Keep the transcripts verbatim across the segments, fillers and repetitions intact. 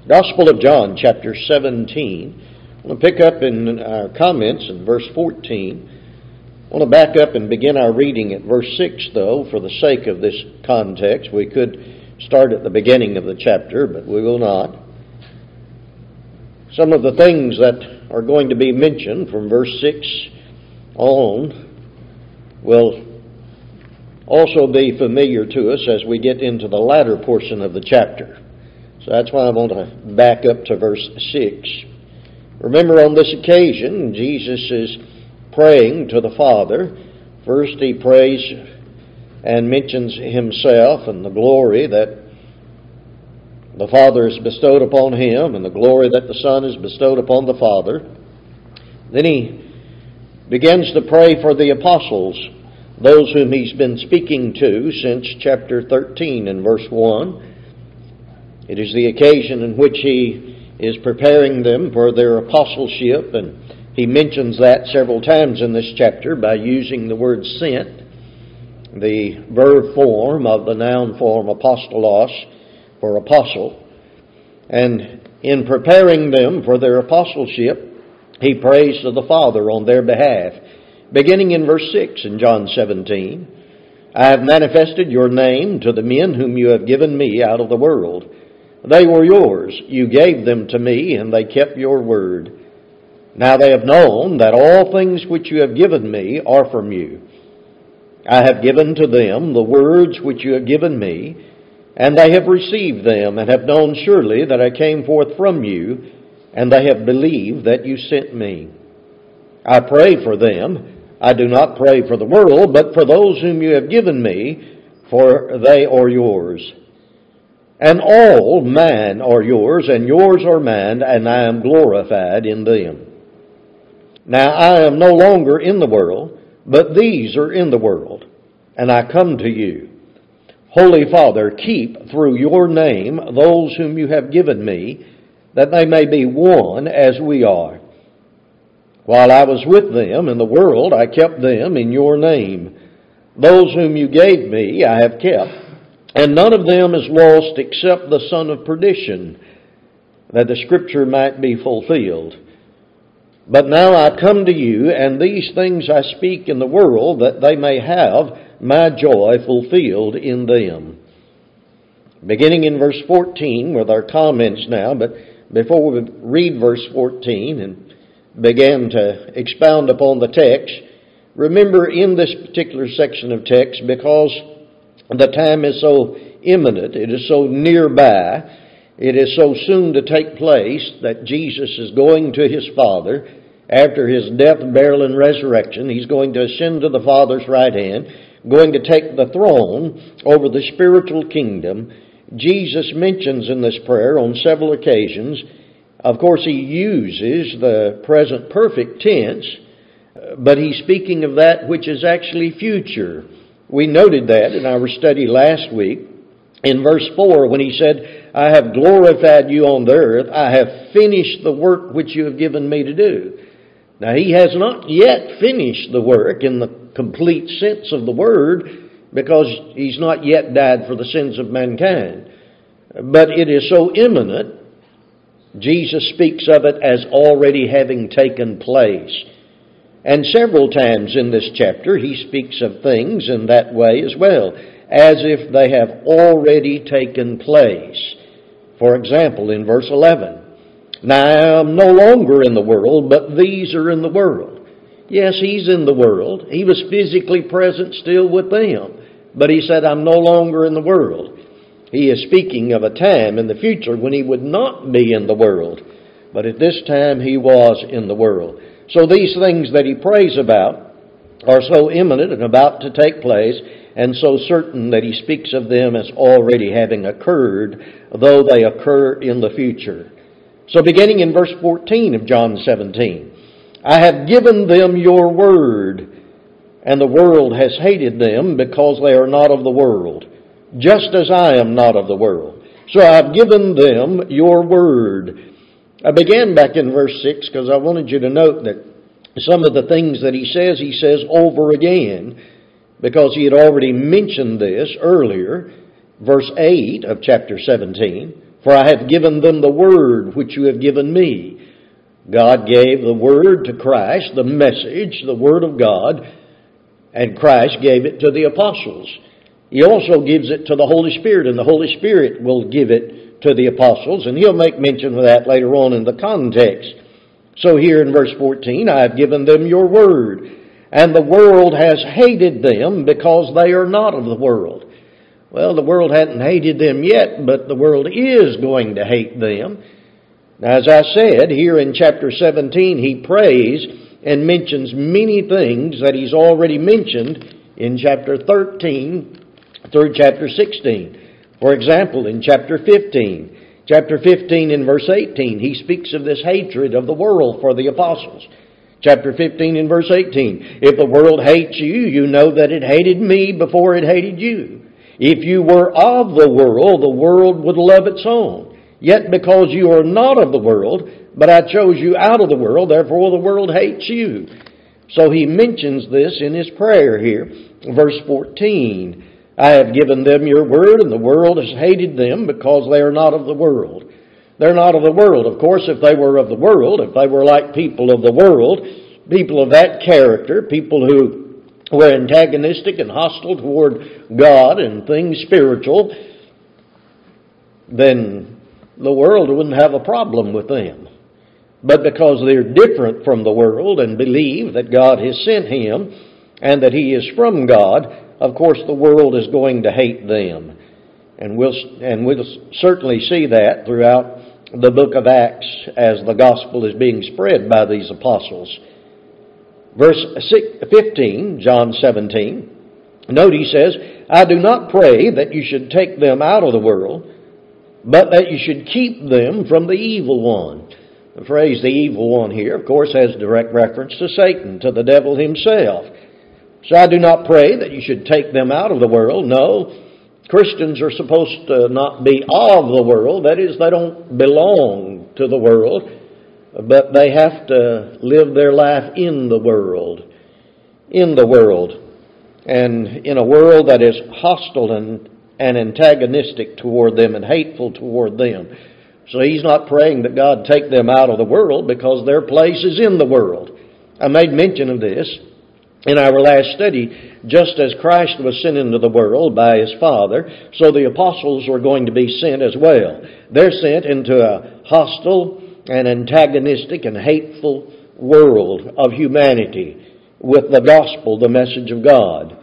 Gospel of John, chapter seventeen. I want to pick up in our comments in verse fourteen. I want to back up and begin our reading at verse six, though, for the sake of this context. We could start at the beginning of the chapter, but we will not. Some of the things that are going to be mentioned from verse six on will also be familiar to us as we get into the latter portion of the chapter. So that's why I want to back up to verse six. Remember, on this occasion, Jesus is praying to the Father. First, he prays and mentions himself and the glory that the Father has bestowed upon him and the glory that the Son has bestowed upon the Father. Then he begins to pray for the apostles, those whom he's been speaking to since chapter thirteen and verse one. It is the occasion in which he is preparing them for their apostleship, and he mentions that several times in this chapter by using the word sent, the verb form of the noun form apostolos, for apostle. And in preparing them for their apostleship, he prays to the Father on their behalf. Beginning in verse six in John seventeen, I have manifested your name to the men whom you have given me out of the world. They were yours. You gave them to me, and they kept your word. Now they have known that all things which you have given me are from you. I have given to them the words which you have given me, and they have received them, and have known surely that I came forth from you, and they have believed that you sent me. I pray for them. I do not pray for the world, but for those whom you have given me, for they are yours. And all mine are yours, and yours are mine, and I am glorified in them. Now I am no longer in the world, but these are in the world, and I come to you. Holy Father, keep through your name those whom you have given me, that they may be one as we are. While I was with them in the world, I kept them in your name. Those whom you gave me I have kept, and none of them is lost except the son of perdition, that the scripture might be fulfilled. But now I come to you, and these things I speak in the world, that they may have my joy fulfilled in them. Beginning in verse fourteen with our comments now, but before we read verse fourteen and begin to expound upon the text, remember in this particular section of text, because the time is so imminent, it is so nearby, it is so soon to take place that Jesus is going to his Father after his death, burial, and resurrection. He's going to ascend to the Father's right hand, going to take the throne over the spiritual kingdom. Jesus mentions in this prayer on several occasions, of course he uses the present perfect tense, but he's speaking of that which is actually future. We noted that in our study last week in verse four when he said, I have glorified you on the earth. I have finished the work which you have given me to do. Now he has not yet finished the work in the complete sense of the word, because he's not yet died for the sins of mankind. But it is so imminent, Jesus speaks of it as already having taken place. And several times in this chapter, he speaks of things in that way as well, as if they have already taken place. For example, in verse eleven, now I am no longer in the world, but these are in the world. Yes, he's in the world. He was physically present still with them, but he said, I'm no longer in the world. He is speaking of a time in the future when he would not be in the world, but at this time he was in the world. So these things that he prays about are so imminent and about to take place, and so certain that he speaks of them as already having occurred, though they occur in the future. So beginning in verse fourteen of John seventeen, I have given them your word, and the world has hated them because they are not of the world, just as I am not of the world. So I have given them your word. I began back in verse six because I wanted you to note that some of the things that he says, he says over again, because he had already mentioned this earlier. Verse eight of chapter seventeen, For I have given them the word which you have given me. God gave the word to Christ, the message, the word of God, and Christ gave it to the apostles. He also gives it to the Holy Spirit, and the Holy Spirit will give it to the apostles, and he'll make mention of that later on in the context. So here in verse fourteen, I have given them your word, and the world has hated them because they are not of the world. Well, the world hadn't hated them yet, but the world is going to hate them. Now, as I said, here in chapter seventeen, he prays and mentions many things that he's already mentioned in chapter thirteen through chapter sixteen. For example, in chapter fifteen, chapter fifteen in verse eighteen, he speaks of this hatred of the world for the apostles. Chapter fifteen in verse eighteen, if the world hates you, you know that it hated me before it hated you. If you were of the world, the world would love its own. Yet because you are not of the world, but I chose you out of the world, therefore the world hates you. So he mentions this in his prayer here. Verse fourteen, I have given them your word, and the world has hated them because they are not of the world. They're not of the world. Of course, if they were of the world, if they were like people of the world, people of that character, people who were antagonistic and hostile toward God and things spiritual, then the world wouldn't have a problem with them. But because they're different from the world and believe that God has sent him and that he is from God, of course the world is going to hate them. And we'll, and we'll certainly see that throughout the book of Acts as the gospel is being spread by these apostles. Verse fifteen, John seventeen, note he says, I do not pray that you should take them out of the world, but that you should keep them from the evil one. The phrase the evil one here, of course, has direct reference to Satan, to the devil himself. So I do not pray that you should take them out of the world. No, Christians are supposed to not be of the world. That is, they don't belong to the world, but they have to live their life in the world. In the world. And in a world that is hostile and, and antagonistic toward them and hateful toward them. So he's not praying that God take them out of the world because their place is in the world. I made mention of this in our last study. Just as Christ was sent into the world by his Father, so the apostles were going to be sent as well. They're sent into a hostile and antagonistic and hateful world of humanity with the gospel, the message of God.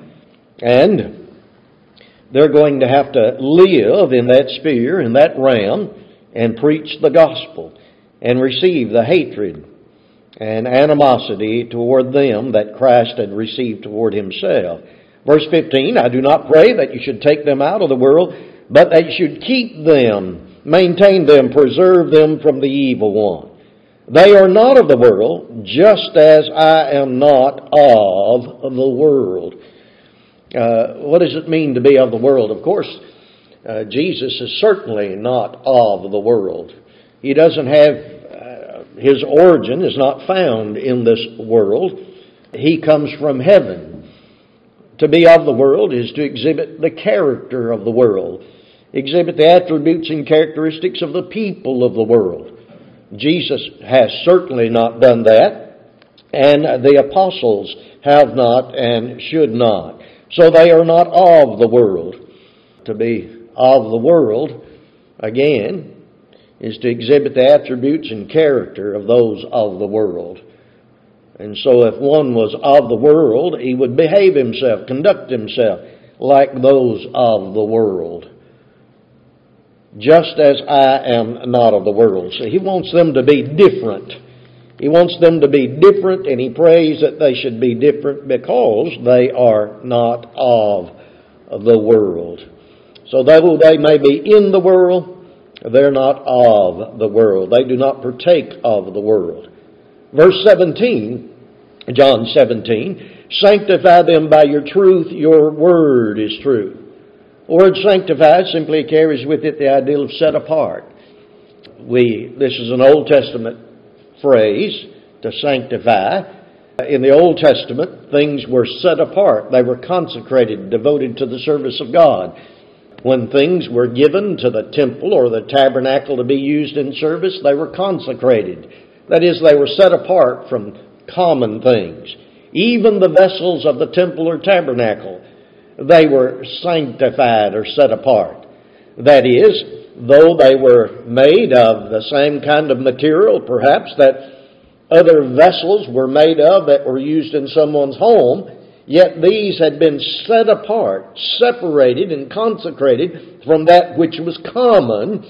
And they're going to have to live in that sphere, in that realm, and preach the gospel and receive the hatred and animosity toward them that Christ had received toward himself. Verse fifteen, I do not pray that you should take them out of the world, but that you should keep them, maintain them, preserve them from the evil one. They are not of the world, just as I am not of the world. Uh, what does it mean to be of the world? Of course, uh, Jesus is certainly not of the world. He doesn't have, uh, his origin is not found in this world. He comes from heaven. To be of the world is to exhibit the character of the world, exhibit the attributes and characteristics of the people of the world. Jesus has certainly not done that, and the apostles have not and should not. So they are not of the world. To be of the world, again, is to exhibit the attributes and character of those of the world. And so if one was of the world, he would behave himself, conduct himself like those of the world. Just as I am not of the world. So he wants them to be different. He wants them to be different, and he prays that they should be different because they are not of the world. So though they may be in the world, they're not of the world. They do not partake of the world. Verse seventeen, John seventeen, sanctify them by your truth, your word is true. The word sanctify simply carries with it the idea of set apart. We, this is an Old Testament phrase, to sanctify. In the Old Testament, things were set apart. They were consecrated, devoted to the service of God. When things were given to the temple or the tabernacle to be used in service, they were consecrated. That is, they were set apart from common things. Even the vessels of the temple or tabernacle, they were sanctified or set apart. That is, though they were made of the same kind of material, perhaps, that other vessels were made of that were used in someone's home, yet these had been set apart, separated and consecrated from that which was common.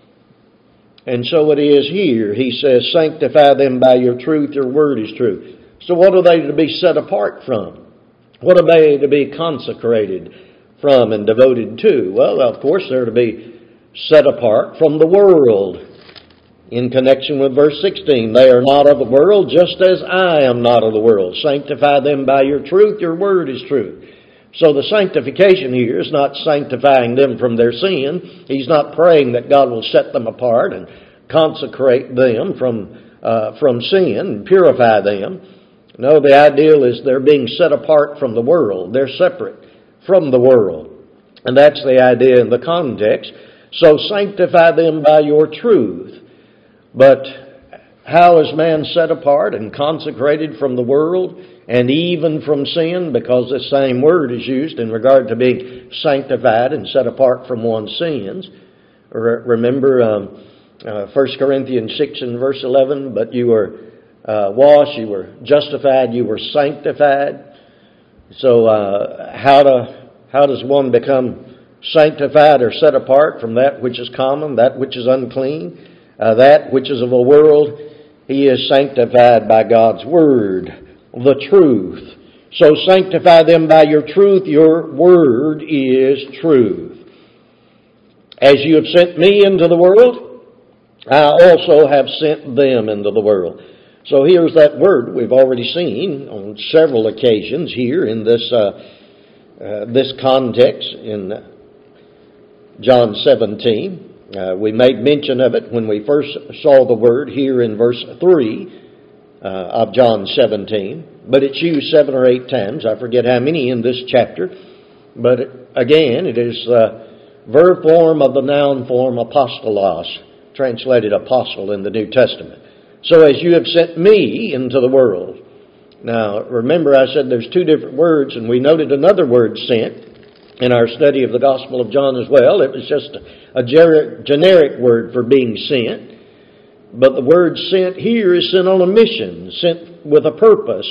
And so it is here. He says, sanctify them by your truth, your word is true. So what are they to be set apart from? What are they to be consecrated from and devoted to? Well, of course, they're to be set apart from the world. In connection with verse sixteen, they are not of the world, just as I am not of the world. Sanctify them by your truth, your word is truth. So the sanctification here is not sanctifying them from their sin. He's not praying that God will set them apart and consecrate them from, uh, from sin and purify them. No, the ideal is they're being set apart from the world. They're separate from the world. And that's the idea in the context. So sanctify them by your truth. But how is man set apart and consecrated from the world and even from sin? Because the same word is used in regard to being sanctified and set apart from one's sins. Remember um, uh, First Corinthians six and verse eleven, but you were uh, washed, you were justified, you were sanctified. So uh, how to how does one become sanctified or set apart from that which is common, that which is unclean? Uh, that which is of the world, he is sanctified by God's word, the truth. So sanctify them by your truth, your word is truth. As you have sent me into the world, I also have sent them into the world. So here's that word we've already seen on several occasions here in this, uh, uh, this context in John seventeen. Uh, we made mention of it when we first saw the word here in verse three uh, of John seventeen. But it's used seven or eight times. I forget how many in this chapter. But it, again, it is the verb form of the noun form apostolos, translated apostle in the New Testament. So as you have sent me into the world. Now, remember I said there's two different words, and we noted another word, sent, in our study of the Gospel of John as well. It was just a generic word for being sent. But the word sent here is sent on a mission, sent with a purpose,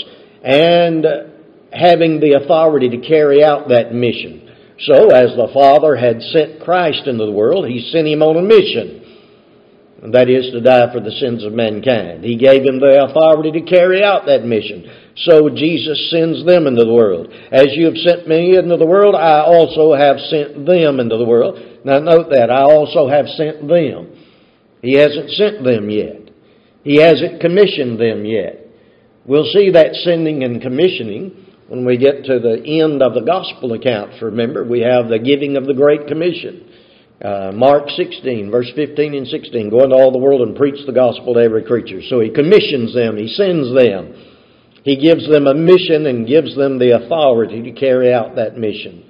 and having the authority to carry out that mission. So, as the Father had sent Christ into the world, He sent Him on a mission. And that is to die for the sins of mankind. He gave Him the authority to carry out that mission. So Jesus sends them into the world. As you have sent me into the world, I also have sent them into the world. Now note that, I also have sent them. He hasn't sent them yet. He hasn't commissioned them yet. We'll see that sending and commissioning when we get to the end of the gospel accounts. Remember, we have the giving of the Great Commission. Uh, Mark sixteen, verse fifteen and sixteen, go into all the world and preach the gospel to every creature. So He commissions them, He sends them. He gives them a mission and gives them the authority to carry out that mission.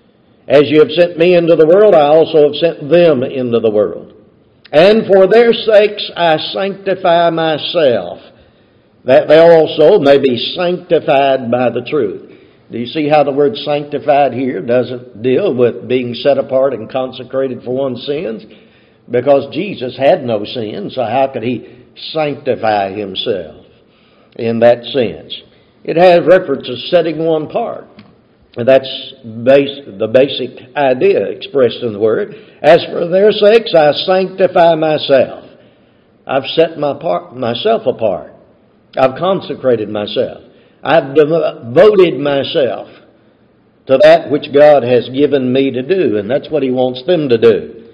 As you have sent me into the world, I also have sent them into the world. And for their sakes I sanctify myself, that they also may be sanctified by the truth. Do you see how the word sanctified here doesn't deal with being set apart and consecrated for one's sins? Because Jesus had no sin, so how could He sanctify Himself in that sense? It has reference to setting one apart. And that's base, the basic idea expressed in the word. As for their sakes, I sanctify myself. I've set my part, myself apart. I've consecrated myself. I've devoted myself to that which God has given me to do, and that's what He wants them to do.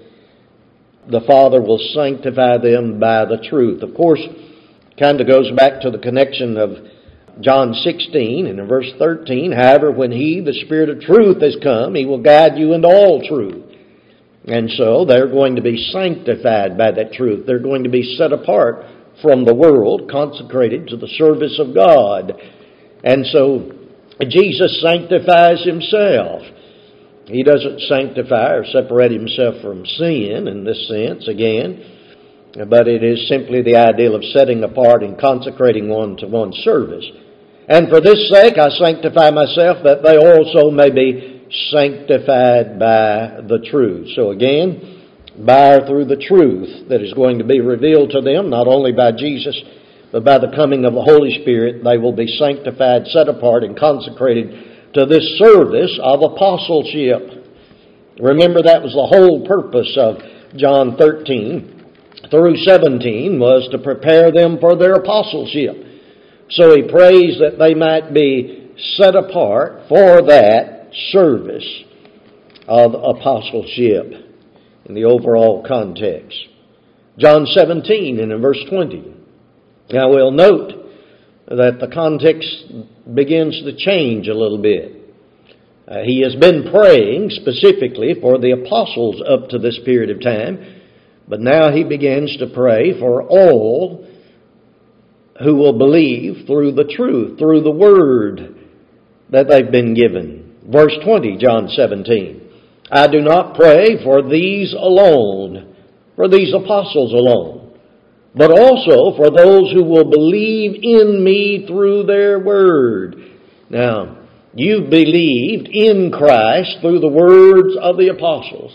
The Father will sanctify them by the truth. Of course, kind of goes back to the connection of John sixteen and in verse thirteen. However, when He, the Spirit of truth, has come, He will guide you into all truth. And so they're going to be sanctified by that truth. They're going to be set apart from the world, consecrated to the service of God. And so Jesus sanctifies Himself. He doesn't sanctify or separate himself from sin in this sense, again, but it is simply the ideal of setting apart and consecrating one to one's service. And for this sake I sanctify myself, that they also may be sanctified by the truth. So again, by or through the truth that is going to be revealed to them, not only by Jesus, but by the coming of the Holy Spirit, they will be sanctified, set apart, and consecrated to this service of apostleship. Remember, that was the whole purpose of John thirteen through seventeen, was to prepare them for their apostleship. So he prays that they might be set apart for that service of apostleship in the overall context. John seventeen and in verse twenty. Now we'll note that the context begins to change a little bit. Uh, he has been praying specifically for the apostles up to this period of time, but now he begins to pray for all who will believe through the truth, through the word that they've been given. Verse twenty, John seventeen. I do not pray for these alone, for these apostles alone, but also for those who will believe in me through their word. Now, you've believed in Christ through the words of the apostles.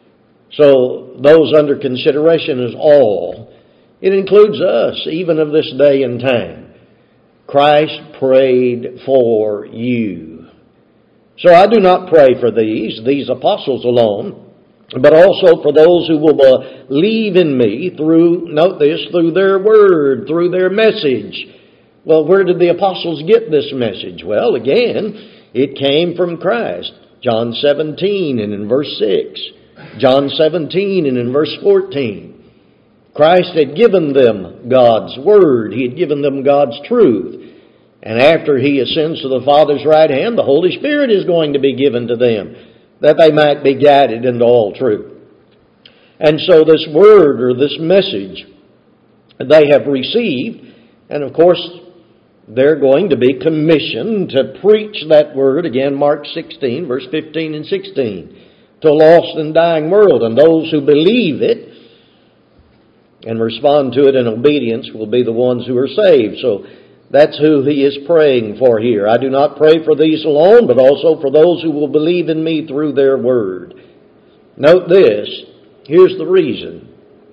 So, those under consideration is all. It includes us, even of this day and time. Christ prayed for you. So I do not pray for these, these apostles alone, but also for those who will believe in me through, note this, through their word, through their message. Well, where did the apostles get this message? Well, again, it came from Christ. John seventeen and in verse six. John seventeen and in verse fourteen. Christ had given them God's word. He had given them God's truth. And after he ascends to the Father's right hand, the Holy Spirit is going to be given to them, that they might be guided into all truth. And so this word or this message they have received, and of course they're going to be commissioned to preach that word, again Mark sixteen, verse fifteen and sixteen, to a lost and dying world. And those who believe it and respond to it in obedience will be the ones who are saved. So that's who he is praying for here. I do not pray for these alone, but also for those who will believe in me through their word. Note this. Here's the reason.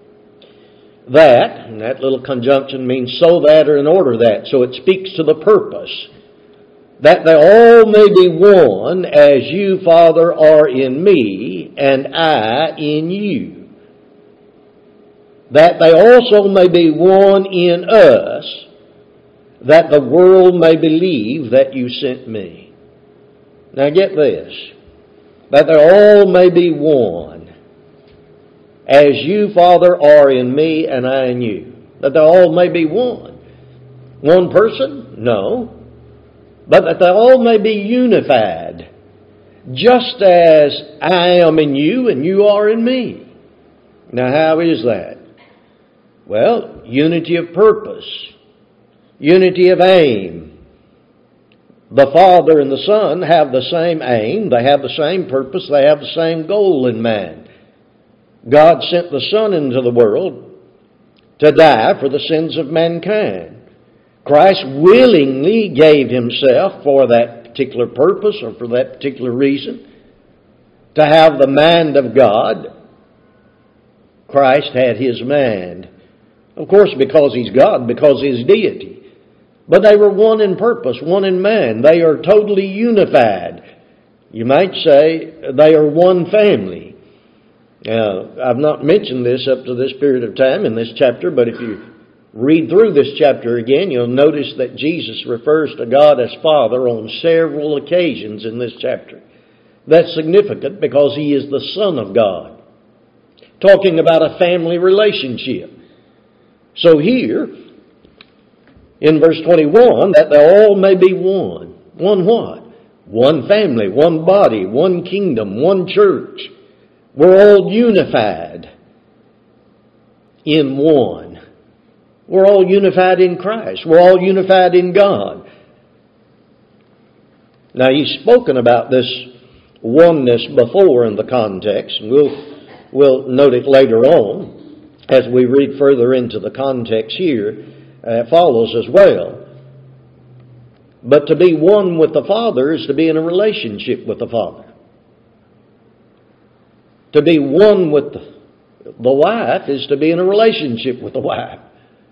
That, and that little conjunction means so that or in order that. So it speaks to the purpose. That they all may be one as you, Father, are in me and I in you. That they also may be one in us, that the world may believe that you sent me. Now get this. That they all may be one. As you, Father, are in me and I in you. That they all may be one. One person? No. But that they all may be unified. Just as I am in you and you are in me. Now how is that? Well, unity of purpose. Unity of aim. The Father and the Son have the same aim. They have the same purpose. They have the same goal in mind. God sent the Son into the world to die for the sins of mankind. Christ willingly gave himself for that particular purpose or for that particular reason. To have the mind of God, Christ had his mind. Of course, because he's God, because he's deity. But they were one in purpose, one in mind. They are totally unified. You might say they are one family. Now, I've not mentioned this up to this period of time in this chapter, but if you read through this chapter again, you'll notice that Jesus refers to God as Father on several occasions in this chapter. That's significant because he is the Son of God. Talking about a family relationship. So here, in verse twenty-one, that they all may be one. One what? One family, one body, one kingdom, one church. We're all unified in one. We're all unified in Christ. We're all unified in God. Now, he's spoken about this oneness before in the context, and we'll, we'll note it later on as we read further into the context here. Uh, it follows as well. But to be one with the Father is to be in a relationship with the Father. To be one with the, the wife is to be in a relationship with the wife.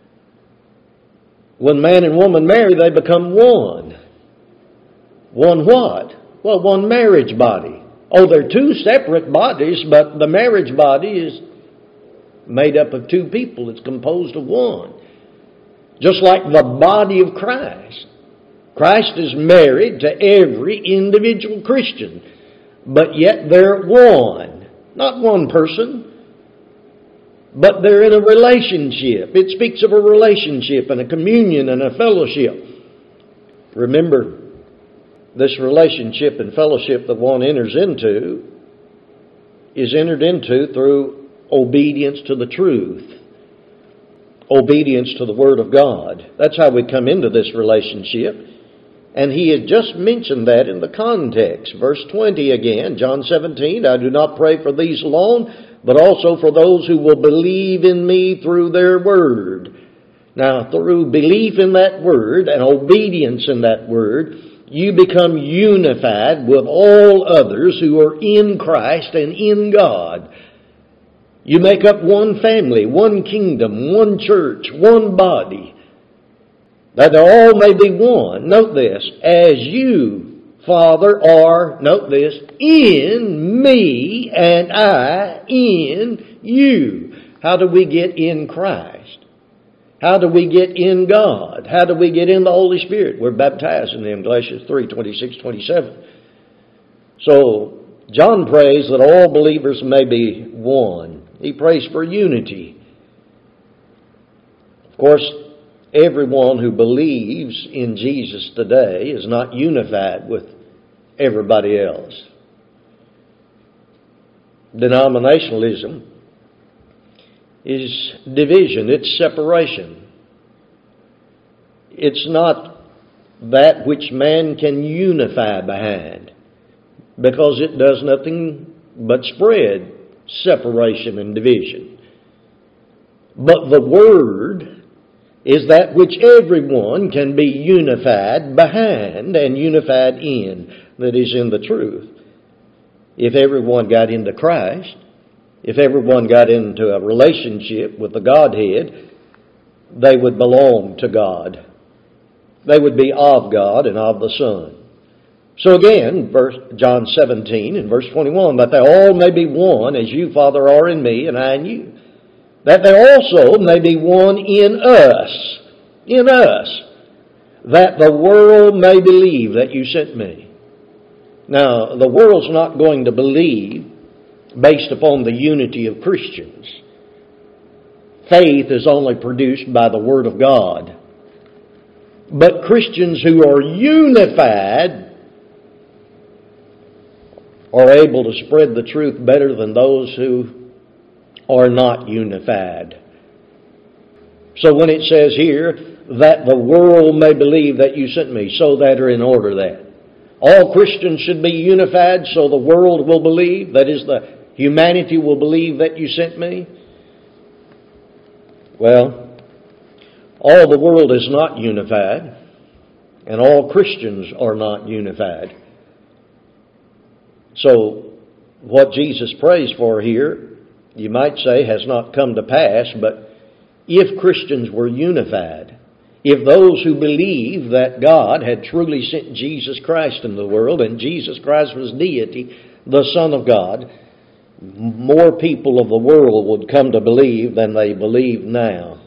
When man and woman marry, they become one. One what? Well, one marriage body. Oh, they're two separate bodies, but the marriage body is made up of two people. It's composed of one. Just like the body of Christ. Christ is married to every individual Christian, but yet they're one. Not one person, but they're in a relationship. It speaks of a relationship and a communion and a fellowship. Remember, this relationship and fellowship that one enters into is entered into through obedience to the truth. Obedience to the Word of God. That's how we come into this relationship. And he had just mentioned that in the context. Verse twenty again, John seventeen, I do not pray for these alone, but also for those who will believe in me through their word. Now, through belief in that word and obedience in that word, you become unified with all others who are in Christ and in God. You make up one family, one kingdom, one church, one body, that they all may be one. Note this, as you, Father, are, note this, in me and I in you. How do we get in Christ? How do we get in God? How do we get in the Holy Spirit? We're baptized in Him, Galatians three, twenty-six, twenty-seven. So, John prays that all believers may be one. He prays for unity. Of course, everyone who believes in Jesus today is not unified with everybody else. Denominationalism is division, it's separation. It's not that which man can unify behind, because it does nothing but spread separation and division. But the Word is that which everyone can be unified behind and unified in, that is in the truth. If everyone got into Christ, if everyone got into a relationship with the Godhead, they would belong to God. They would be of God and of the Son. So again, verse John seventeen and verse twenty-one, that they all may be one, as you, Father, are in me and I in you. That they also may be one in us, in us, that the world may believe that you sent me. Now, the world's not going to believe based upon the unity of Christians. Faith is only produced by the Word of God. But Christians who are unified are able to spread the truth better than those who are not unified. So when it says here, that the world may believe that you sent me, so that are in order that. All Christians should be unified so the world will believe, that is, the humanity will believe that you sent me. Well, all the world is not unified, and all Christians are not unified. So, what Jesus prays for here, you might say, has not come to pass, but if Christians were unified, if those who believe that God had truly sent Jesus Christ into the world, and Jesus Christ was deity, the Son of God, more people of the world would come to believe than they believe now.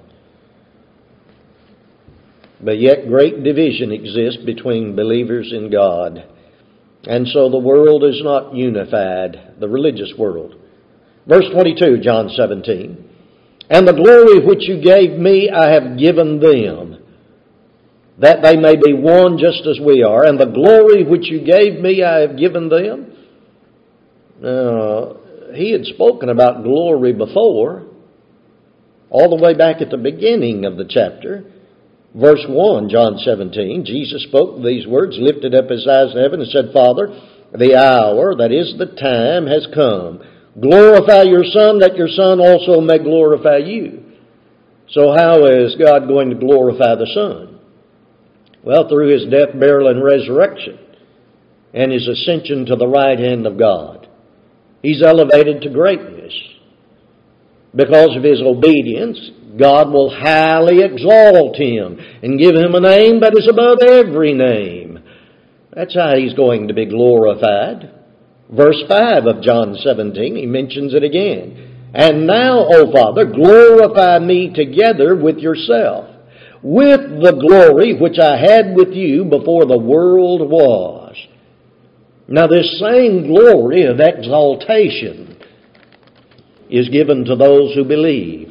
But yet great division exists between believers in God. And so the world is not unified, the religious world. Verse twenty-two, John seventeen. And the glory which you gave me I have given them, that they may be one just as we are. And the glory which you gave me I have given them. Now, he had spoken about glory before, all the way back at the beginning of the chapter. Verse one, John seventeen, Jesus spoke these words, lifted up his eyes to heaven and said, Father, the hour, that is the time, has come. Glorify your Son, that your Son also may glorify you. So how is God going to glorify the Son? Well, through His death, burial, and resurrection, and His ascension to the right hand of God. He's elevated to greatness. Because of His obedience, God will highly exalt Him and give Him a name that is above every name. That's how He's going to be glorified. Verse five of John seventeen, He mentions it again. And now, O Father, glorify me together with yourself, with the glory which I had with you before the world was. Now this same glory of exaltation is given to those who believe.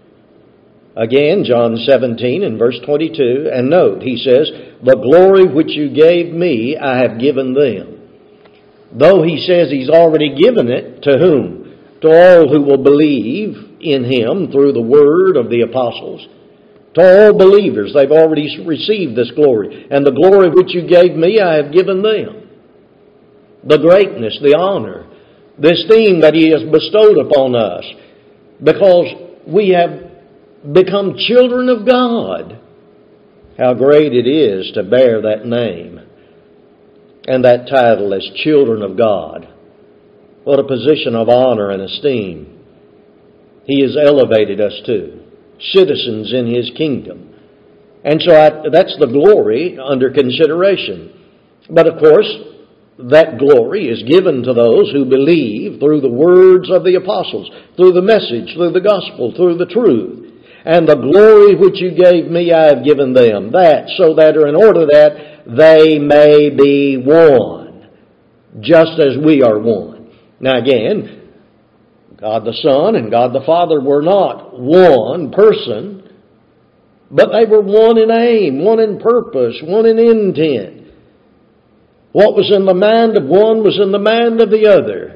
Again, John seventeen and verse twenty-two, and note, He says, the glory which you gave me, I have given them. Though He says He's already given it, to whom? To all who will believe in Him through the word of the apostles. To all believers, they've already received this glory. And the glory which you gave me, I have given them. The greatness, the honor, the esteem that He has bestowed upon us, because we have become children of God. How great it is to bear that name and that title as children of God. What a position of honor and esteem He has elevated us to. Citizens in His kingdom. And so I, that's the glory under consideration. But of course, that glory is given to those who believe through the words of the apostles, through the message, through the gospel, through the truth. And the glory which you gave me, I have given them. That, so that, or in order that they may be one, just as we are one. Now again, God the Son and God the Father were not one person, but they were one in aim, one in purpose, one in intent. What was in the mind of one was in the mind of the other.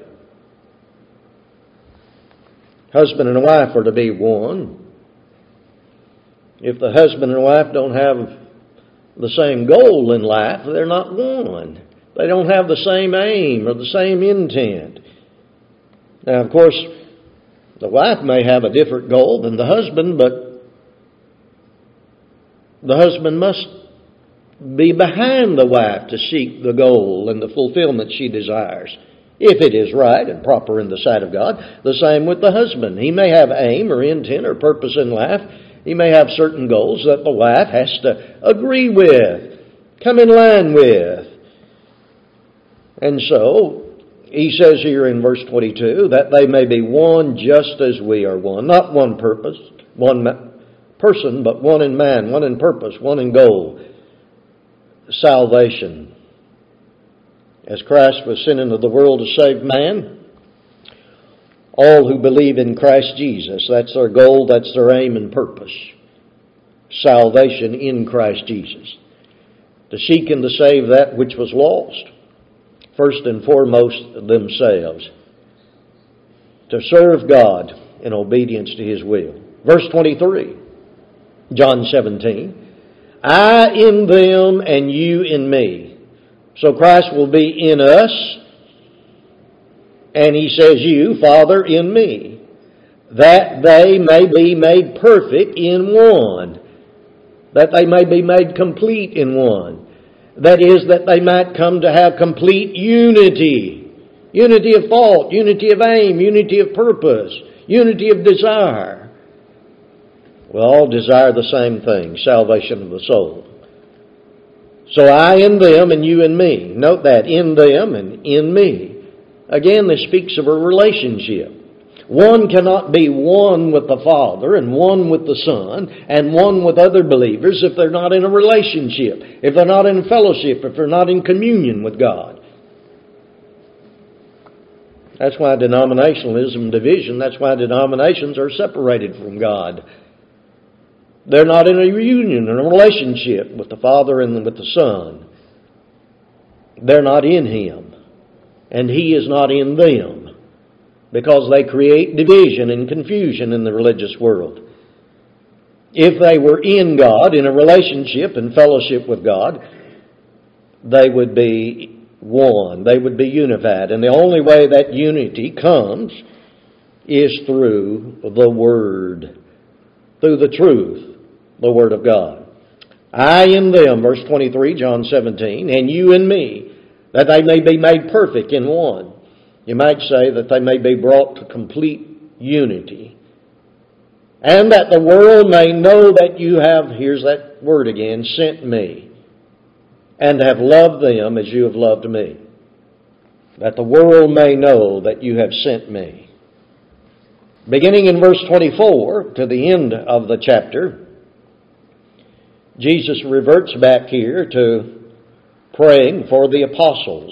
Husband and wife are to be one. If the husband and wife don't have the same goal in life, they're not one. They don't have the same aim or the same intent. Now, of course, the wife may have a different goal than the husband, but the husband must be behind the wife to seek the goal and the fulfillment she desires, if it is right and proper in the sight of God. The same with the husband. He may have aim or intent or purpose in life. He may have certain goals that the wife has to agree with, come in line with. And so, He says here in verse twenty-two, that they may be one just as we are one. Not one purpose, one person, but one in man, one in purpose, one in goal. Salvation. As Christ was sent into the world to save man, all who believe in Christ Jesus, that's their goal, that's their aim and purpose. Salvation in Christ Jesus. To seek and to save that which was lost. First and foremost, themselves. To serve God in obedience to His will. Verse twenty-three, John seventeen. I in them and you in me. So Christ will be in us. And He says, you, Father, in me, that they may be made perfect in one, that they may be made complete in one. That is, that they might come to have complete unity. Unity of thought, unity of aim, unity of purpose, unity of desire. We all desire the same thing, salvation of the soul. So I in them and you in me. Note that, in them and in me. Again, this speaks of a relationship. One cannot be one with the Father and one with the Son and one with other believers if they're not in a relationship, if they're not in fellowship, if they're not in communion with God. That's why denominationalism, division, that's why denominations are separated from God. They're not in a reunion, in a relationship with the Father and with the Son. They're not in Him. And He is not in them, because they create division and confusion in the religious world. If they were in God, in a relationship and fellowship with God, they would be one. They would be unified. And the only way that unity comes is through the Word, through the truth, the Word of God. I in them, verse twenty-three, John seventeen, and you in me, that they may be made perfect in one. You might say that they may be brought to complete unity. And that the world may know that you have, here's that word again, sent me, and have loved them as you have loved me. That the world may know that you have sent me. Beginning in verse twenty-four to the end of the chapter, Jesus reverts back here to praying for the apostles.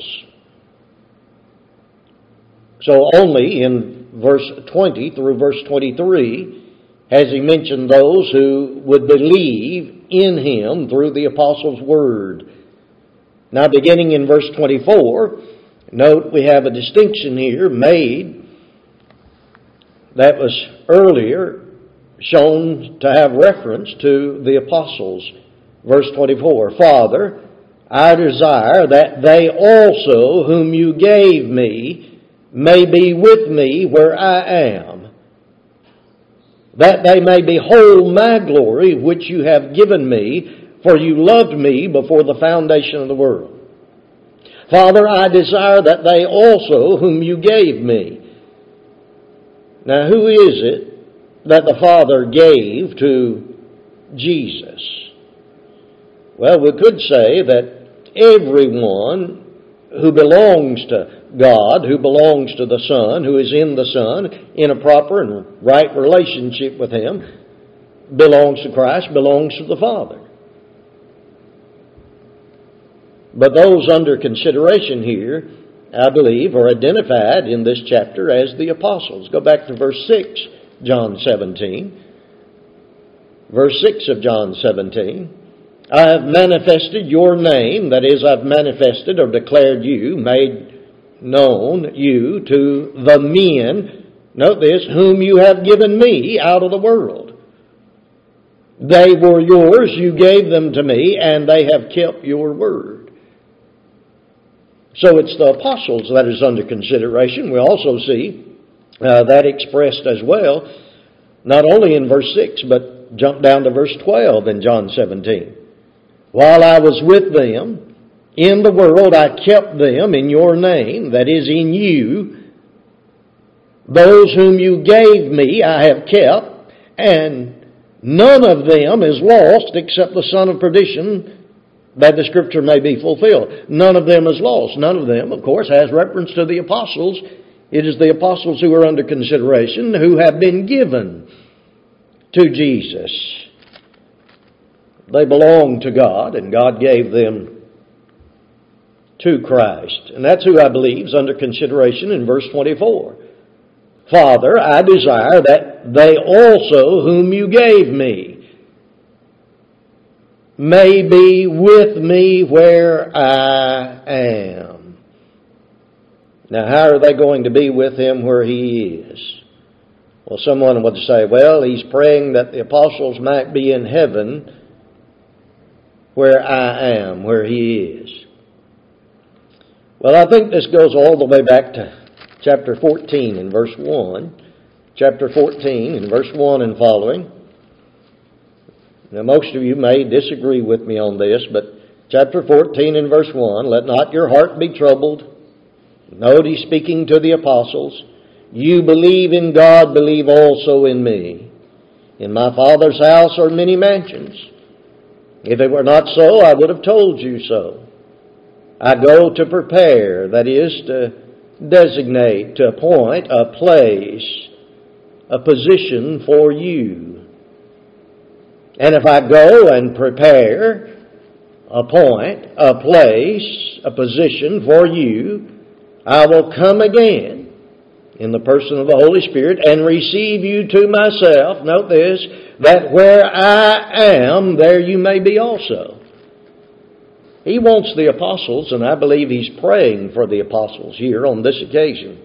So only in verse twenty through verse twenty-three has he mentioned those who would believe in him through the apostles' word. Now beginning in verse twenty-four, note we have a distinction here made that was earlier shown to have reference to the apostles. Verse twenty-four, Father, I desire that they also whom you gave me may be with me where I am, that they may behold my glory which you have given me, for you loved me before the foundation of the world. Father, I desire that they also whom you gave me. Now who is it that the Father gave to Jesus? Well, we could say that everyone who belongs to God, who belongs to the Son, who is in the Son, in a proper and right relationship with Him, belongs to Christ, belongs to the Father. But those under consideration here, I believe, are identified in this chapter as the apostles. Go back to verse six, John seventeen. Verse six of John seventeen. I have manifested your name, that is, I've manifested or declared you, made known you to the men, note this, whom you have given me out of the world. They were yours, you gave them to me, and they have kept your word. So it's the apostles that is under consideration. We also see uh, that expressed as well, not only in verse six, but jump down to verse twelve in John seventeen. While I was with them in the world, I kept them in your name, that is, in you. Those whom you gave me I have kept, and none of them is lost except the son of perdition, that the scripture may be fulfilled. None of them is lost. None of them, of course, has reference to the apostles. It is the apostles who are under consideration, who have been given to Jesus. They belong to God, and God gave them to Christ. And that's who I believe is under consideration in verse twenty-four. Father, I desire that they also whom you gave me may be with me where I am. Now, how are they going to be with him where he is? Well, someone would say, well, he's praying that the apostles might be in heaven where I am, where he is. Well, I think this goes all the way back to chapter fourteen and verse one. Chapter fourteen and verse one and following. Now, most of you may disagree with me on this, but chapter fourteen and verse one, let not your heart be troubled. Note he's speaking to the apostles. You believe in God, believe also in me. In my Father's house are many mansions. If it were not so, I would have told you so. I go to prepare, that is, to designate, to appoint a place, a position for you. And if I go and prepare, appoint a place, a position for you, I will come again in the person of the Holy Spirit and receive you to myself. Note this, that where I am, there you may be also. He wants the apostles, and I believe he's praying for the apostles here on this occasion,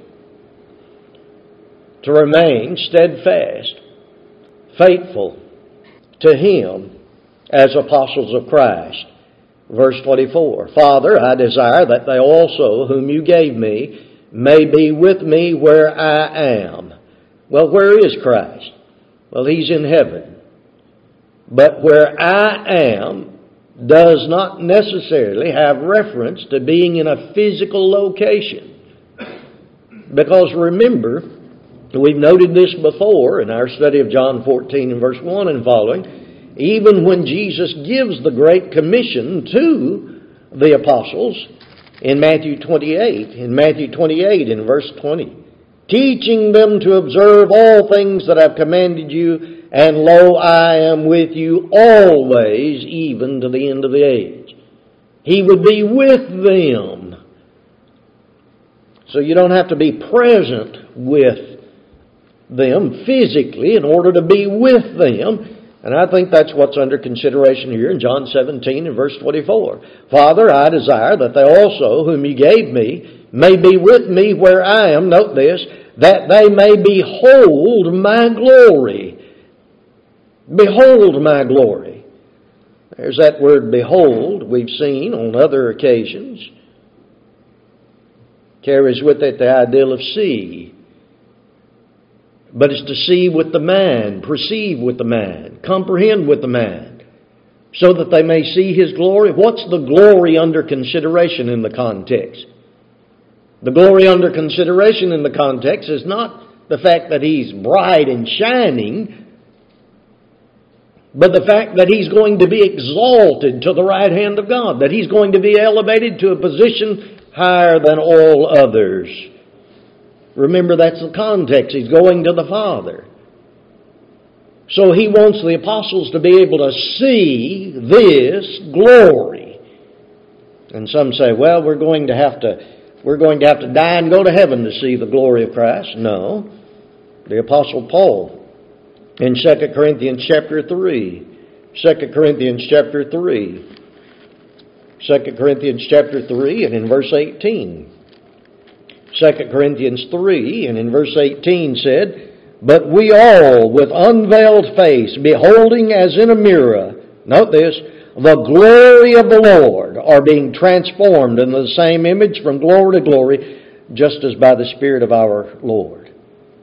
to remain steadfast, faithful to him as apostles of Christ. Verse twenty-four, Father, I desire that they also, whom you gave me, may be with me where I am. Well, where is Christ? Well, He's in heaven. But where I am does not necessarily have reference to being in a physical location. Because remember, we've noted this before in our study of John fourteen and verse one and following, even when Jesus gives the Great Commission to the apostles in Matthew twenty-eight, in Matthew twenty-eight in verse twenty, teaching them to observe all things that I've commanded you, and lo, I am with you always, even to the end of the age. He would be with them. So you don't have to be present with them physically in order to be with them. And I think that's what's under consideration here in John seventeen and verse twenty-four. Father, I desire that they also, whom you gave me, may be with me where I am, note this, that they may behold my glory. Behold my glory. There's that word behold we've seen on other occasions. Carries with it the ideal of see. But it's to see with the mind, perceive with the mind, comprehend with the mind, so that they may see His glory. What's the glory under consideration in the context? The glory under consideration in the context is not the fact that He's bright and shining, but the fact that He's going to be exalted to the right hand of God, that He's going to be elevated to a position higher than all others. Remember, that's the context. He's going to the Father. So He wants the apostles to be able to see this glory. And some say, well, we're going to have to we're going to have to die and go to heaven to see the glory of Christ. No. The Apostle Paul in Second Corinthians chapter three. Second Corinthians chapter three. Second Corinthians chapter three and in verse eighteen. Second Corinthians three and in verse eighteen said, But we all with unveiled face, beholding as in a mirror, note this, the glory of the Lord, are being transformed into the same image from glory to glory, just as by the Spirit of our Lord.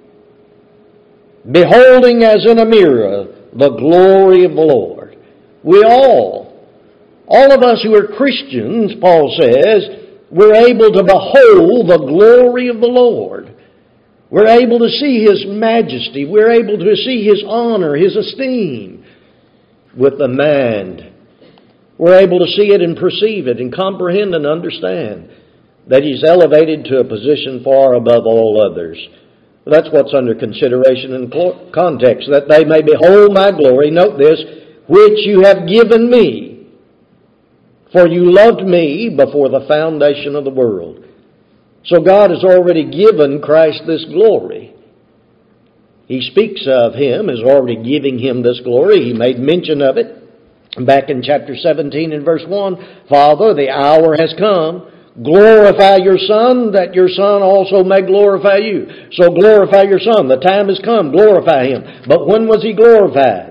Beholding as in a mirror the glory of the Lord. We all, all of us who are Christians, Paul says, we're able to behold the glory of the Lord. We're able to see His majesty. We're able to see His honor, His esteem with the mind. We're able to see it and perceive it and comprehend and understand that He's elevated to a position far above all others. That's what's under consideration in context, that they may behold my glory, note this, which you have given me. For you loved me before the foundation of the world. So God has already given Christ this glory. He speaks of Him as already giving Him this glory. He made mention of it back in chapter seventeen and verse one. Father, the hour has come. Glorify your Son, that your Son also may glorify you. So glorify your Son. The time has come. Glorify Him. But when was He glorified?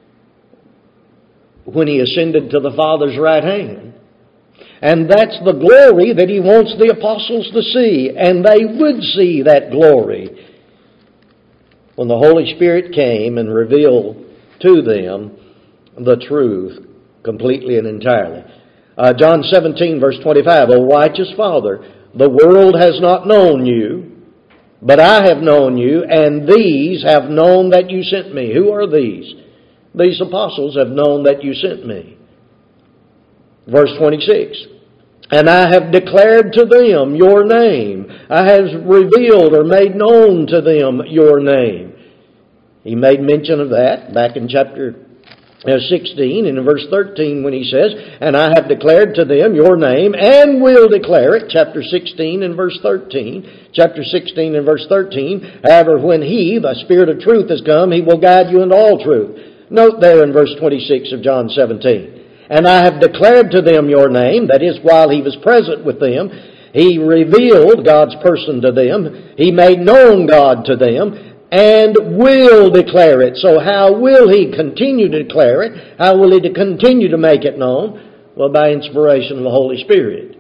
When He ascended to the Father's right hand. And that's the glory that He wants the apostles to see. And they would see that glory when the Holy Spirit came and revealed to them the truth completely and entirely. Uh, John seventeen verse twenty-five, O righteous Father, the world has not known you, but I have known you, and these have known that you sent me. Who are these? These apostles have known that you sent me. Verse twenty-six, and I have declared to them your name. I have revealed or made known to them your name. He made mention of that back in chapter sixteen and in verse thirteen when he says, and I have declared to them your name and will declare it. Chapter sixteen and verse thirteen. Chapter sixteen and verse thirteen. However, when He, the Spirit of truth, has come, He will guide you into all truth. Note there in verse twenty-six of John seventeen. And I have declared to them your name. That is, while He was present with them, He revealed God's person to them. He made known God to them. And will declare it. So how will He continue to declare it? How will He continue to make it known? Well, by inspiration of the Holy Spirit.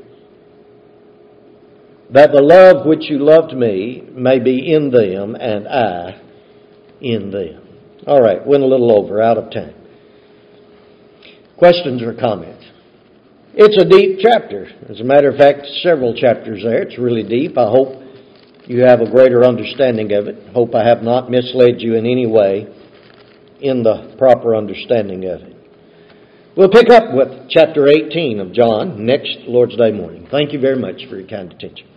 That the love which you loved me may be in them, and I in them. All right, went a little over, out of time. Questions or comments? It's a deep chapter. As a matter of fact, several chapters there. It's really deep. I hope you have a greater understanding of it. Hope I have not misled you in any way in the proper understanding of it. We'll pick up with chapter eighteen of John next Lord's Day morning. Thank you very much for your kind attention.